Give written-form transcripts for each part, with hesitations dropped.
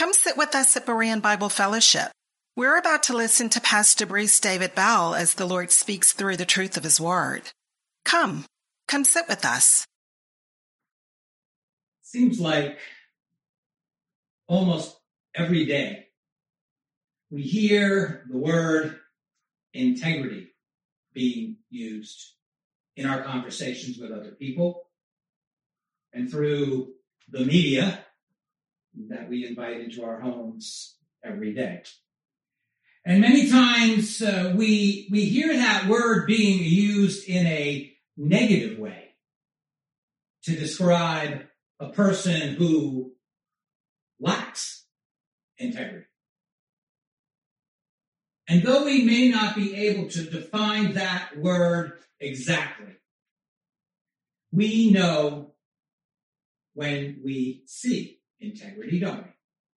Come sit with us at Berean Bible Fellowship. We're about to listen to Pastor Bruce David Bell as the Lord speaks through the truth of his word. Come sit with us. Seems like almost every day we hear the word integrity being used in our conversations with other people and through the media that we invite into our homes every day. And many times we hear that word being used in a negative way to describe a person who lacks integrity. And though we may not be able to define that word exactly, we know when we see integrity, don't we?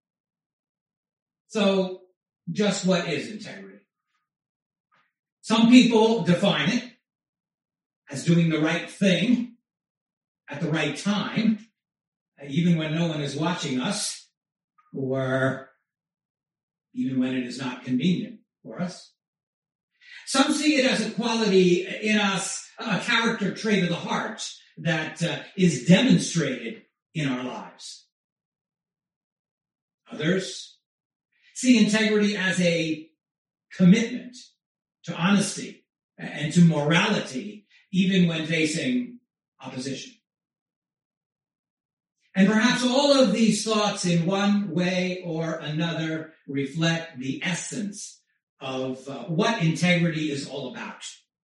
So, just what is integrity? Some people define it as doing the right thing at the right time, even when no one is watching us, or even when it is not convenient for us. Some see it as a quality in us, a character trait of the heart that is demonstrated in our lives. Others see integrity as a commitment to honesty and to morality, even when facing opposition. And perhaps all of these thoughts in one way or another reflect the essence of what integrity is all about.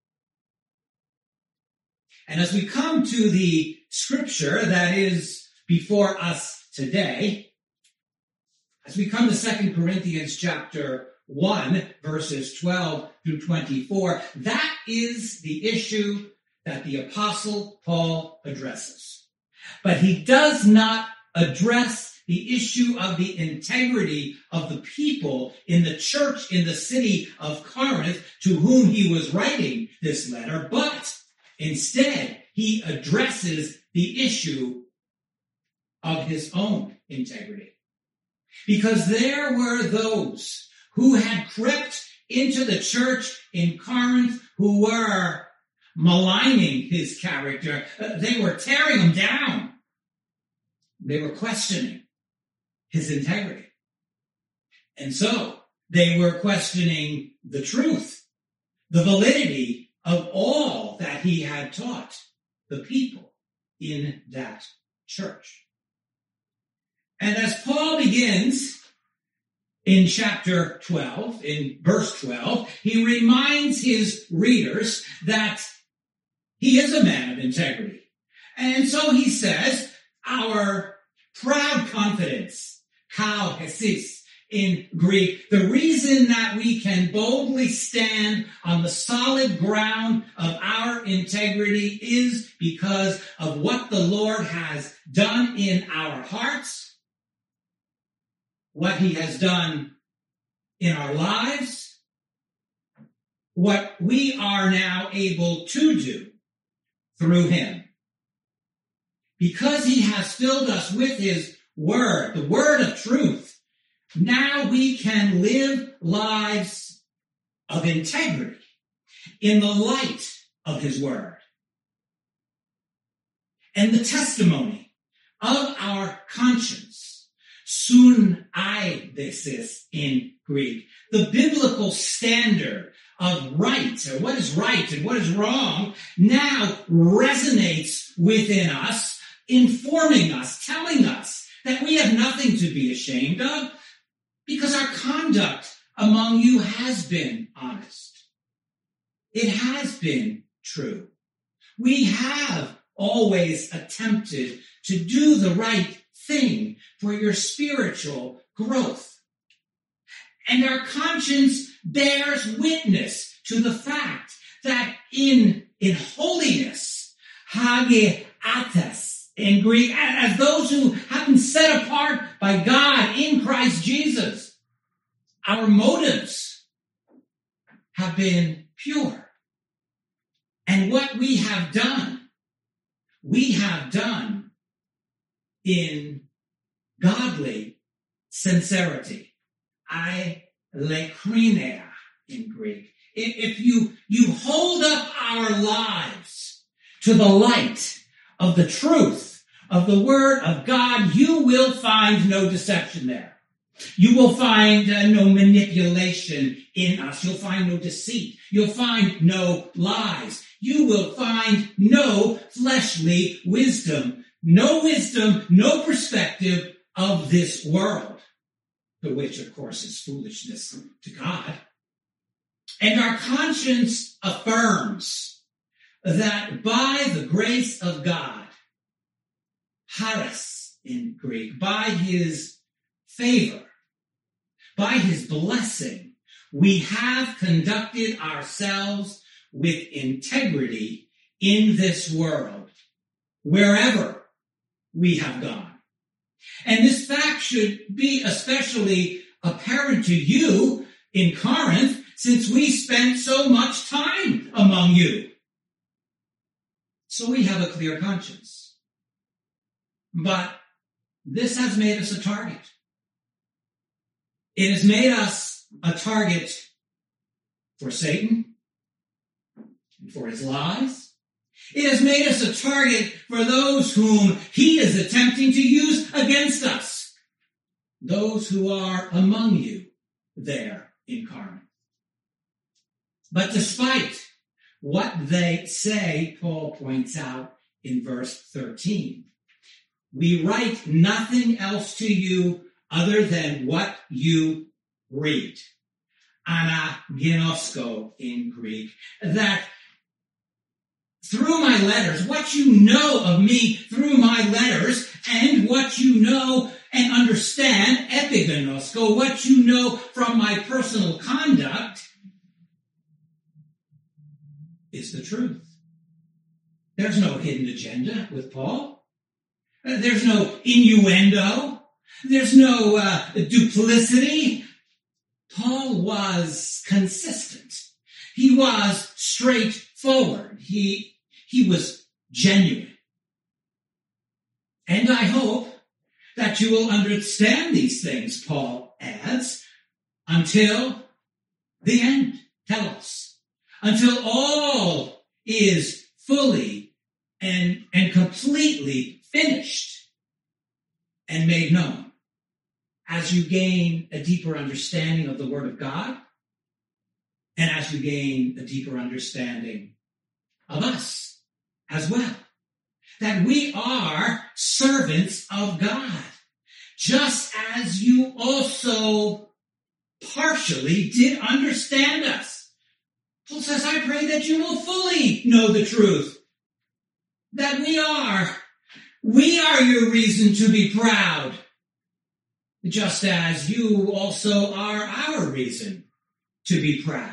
And as we come to the scripture that is before us today, as we come to 2 Corinthians chapter 1, verses 12 through 24, that is the issue that the Apostle Paul addresses. But he does not address the issue of the integrity of the people in the church in the city of Corinth to whom he was writing this letter, but instead he addresses the issue of his own integrity. Because there were those who had crept into the church in Corinth who were maligning his character. They were tearing him down. They were questioning his integrity. And so they were questioning the truth, the validity of all that he had taught the people in that church. And as Paul begins in chapter 12, in verse 12, he reminds his readers that he is a man of integrity. And so he says, our proud confidence, kauhesis in Greek, the reason that we can boldly stand on the solid ground of our integrity is because of what the Lord has done in our hearts, what he has done in our lives, what we are now able to do through him. Because he has filled us with his word, the word of truth, now we can live lives of integrity in the light of his word. And the testimony of our conscience, sunaidesis in Greek, the biblical standard of right, or what is right and what is wrong, now resonates within us, informing us, telling us that we have nothing to be ashamed of because our conduct among you has been honest. It has been true. We have always attempted to do the right thing for your spiritual growth. And our conscience bears witness to the fact that in holiness, hagiates in Greek, as those who have been set apart by God in Christ Jesus, our motives have been pure. And what we have done in godly sincerity. Eilekrinea in Greek. If you hold up our lives to the light of the truth of the Word of God, you will find no deception there. You will find no manipulation in us. You'll find no deceit. You'll find no lies. You will find no fleshly wisdom. No wisdom, no perspective of this world, which, of course, is foolishness to God. And our conscience affirms that by the grace of God, charis in Greek, by his favor, by his blessing, we have conducted ourselves with integrity in this world, wherever we have gone. And this fact should be especially apparent to you in Corinth, since we spent so much time among you. So we have a clear conscience. But this has made us a target. It has made us a target for Satan and for his lies. It has made us a target for those whom he is attempting to use against us. Those who are among you there in Corinth. But despite what they say, Paul points out in verse 13, we write nothing else to you other than what you read. Anaginosko in Greek. That through my letters, what you know of me through my letters, and what you know and understand, epigenosko, what you know from my personal conduct, is the truth. There's no hidden agenda with Paul. There's no innuendo. There's no duplicity. Paul was consistent. He was straightforward. He was genuine. And I hope that you will understand these things, Paul adds, until the end, telos, until all is fully and completely finished and made known. As you gain a deeper understanding of the Word of God, and as you gain a deeper understanding of us as well, that we are servants of God, just as you also partially did understand us. Paul says, I pray that you will fully know the truth, that we are your reason to be proud, just as you also are our reason to be proud.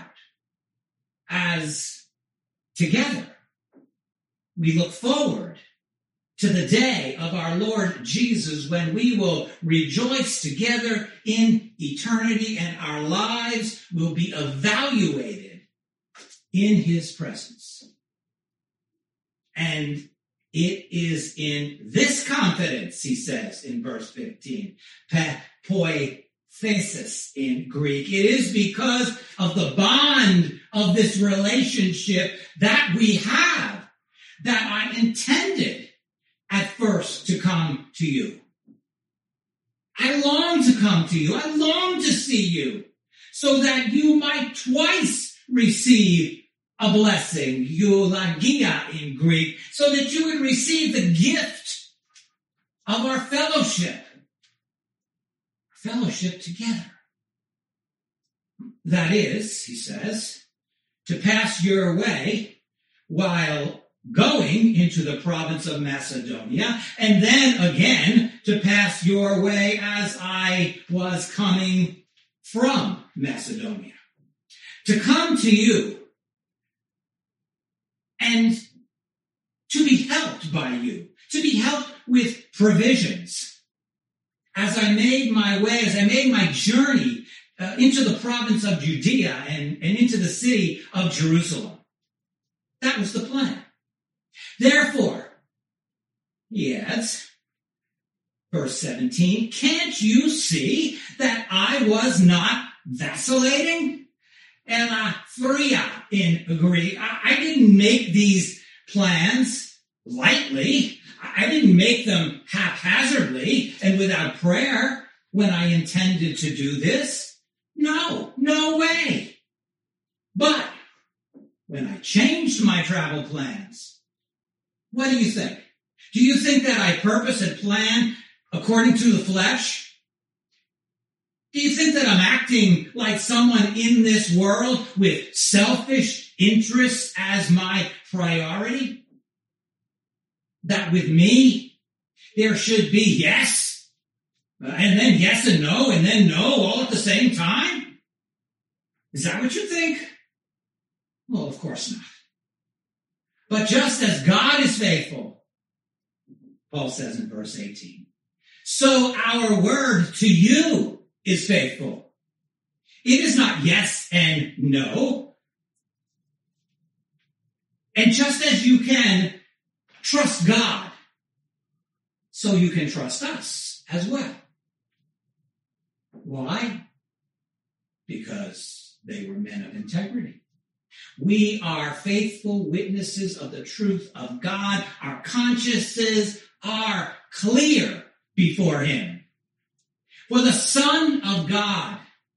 As together we look forward to the day of our Lord Jesus, when we will rejoice together in eternity and our lives will be evaluated in his presence. And it is in this confidence, he says in verse 15, poithesis in Greek. It is because of the bond of this relationship that we have that I intended at first to come to you. I long to come to you. I long to see you so that you might twice receive a blessing, eulagia in Greek, so that you would receive the gift of our fellowship together. That is, he says, to pass your way while going into the province of Macedonia, and then again to pass your way as I was coming from Macedonia. To come to you and to be helped by you, to be helped with provisions. As I made my way, as I made my journey into the province of Judea and into the city of Jerusalem. That was the plan. Therefore, he adds, Verse 17, can't you see that I was not vacillating? Elaphria in Greek. I didn't make these plans lightly. I didn't make them haphazardly and without prayer when I intended to do this. No way. But when I changed my travel plans, what do you think? Do you think that I purpose and plan according to the flesh? Do you think that I'm acting like someone in this world with selfish interests as my priority? That with me, there should be yes, and then yes and no, and then no all at the same time? Is that what you think? Well, of course not. But just as God is faithful, Paul says in verse 18, so our word to you is faithful. It is not yes and no. And just as you can trust God, so you can trust us as well. Why? Because they were men of integrity. We are faithful witnesses of the truth of God. Our consciences are clear before him. For the Son of God,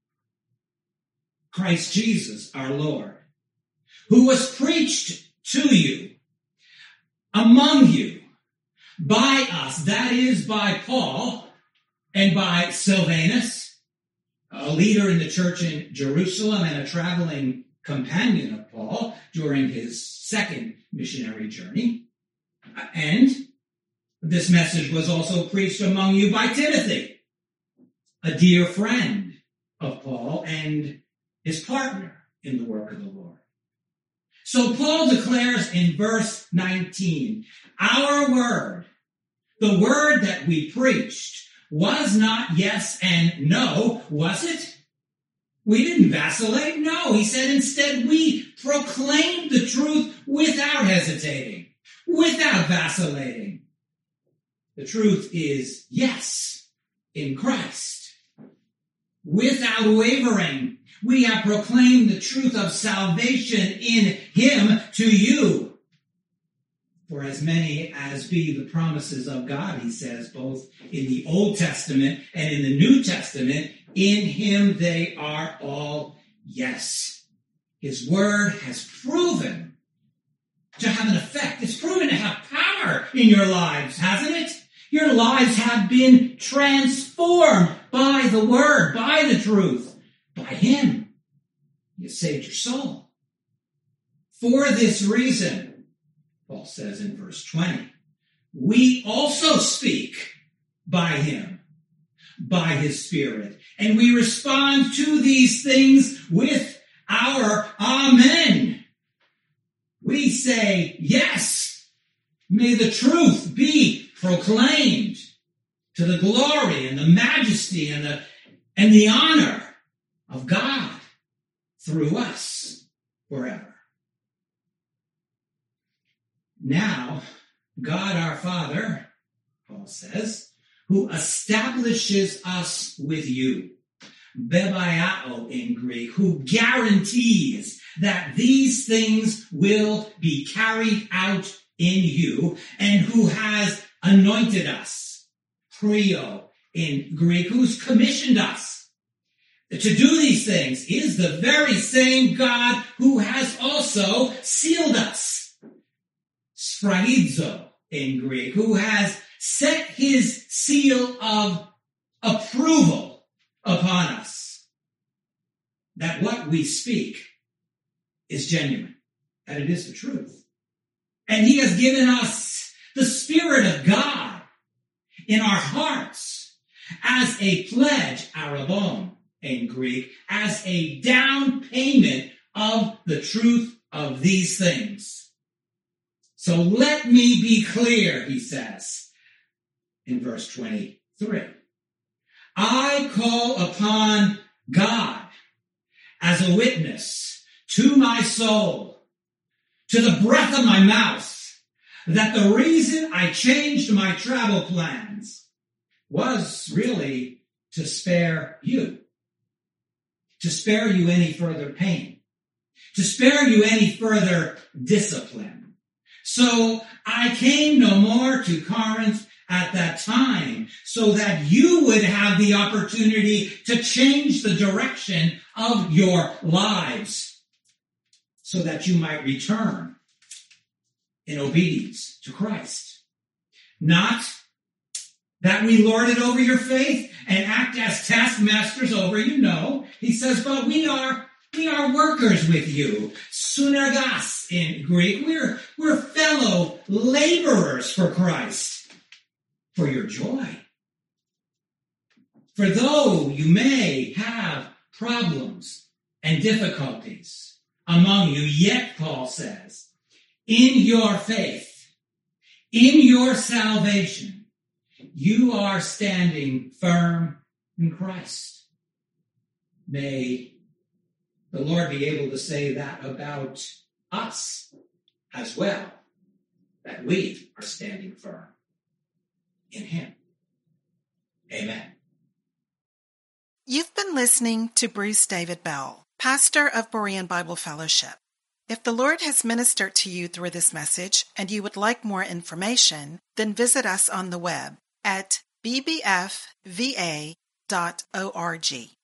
Christ Jesus our Lord, who was preached to you, among you, by us, that is by Paul and by Silvanus, a leader in the church in Jerusalem and a traveling companion of Paul during his second missionary journey. And this message was also preached among you by Timothy, a dear friend of Paul and his partner in the work of the Lord. So Paul declares in verse 19, our word, the word that we preached, was not yes and no, was it? We didn't vacillate. No, he said instead we proclaimed the truth without hesitating, without vacillating. The truth is yes in Christ. Without wavering, we have proclaimed the truth of salvation in him to you. For as many as be the promises of God, he says, both in the Old Testament and in the New Testament, in him they are all yes. His word has proven to have an effect. It's proven to have power in your lives, hasn't it? Your lives have been transformed by the word, by the truth, by him. You saved your soul. For this reason, Paul says in verse 20, we also speak by him, by his Spirit, and we respond to these things with our amen. We say, yes, may the truth be proclaimed to the glory and the majesty and the honor of God through us forever. Now, God our Father, Paul says, who establishes us with you, bebaiao in Greek, who guarantees that these things will be carried out in you, and who has anointed us, prio in Greek, who's commissioned us to do these things, is the very same God who has also sealed us, sphragizo in Greek, who has set his seal of approval upon us, that what we speak is genuine, that it is the truth. And he has given us the Spirit of God in our hearts as a pledge, arabon in Greek, as a down payment of the truth of these things. So let me be clear, he says in verse 23. I call upon God as a witness to my soul, to the breath of my mouth, that the reason I changed my travel plans was really to spare you any further pain, to spare you any further discipline. So I came no more to Corinth at that time, so that you would have the opportunity to change the direction of your lives, so that you might return in obedience to Christ. Not that we lord it over your faith and act as taskmasters over you. No, he says, but we are workers with you. Synergos in Greek. We're fellow laborers for Christ, for your joy. For though you may have problems and difficulties among you, yet, Paul says, in your faith, in your salvation, you are standing firm in Christ. May the Lord be able to say that about us as well, that we are standing firm in him. Amen. You've been listening to Bruce David Bell, pastor of Berean Bible Fellowship. If the Lord has ministered to you through this message and you would like more information, then visit us on the web at bbfva.org.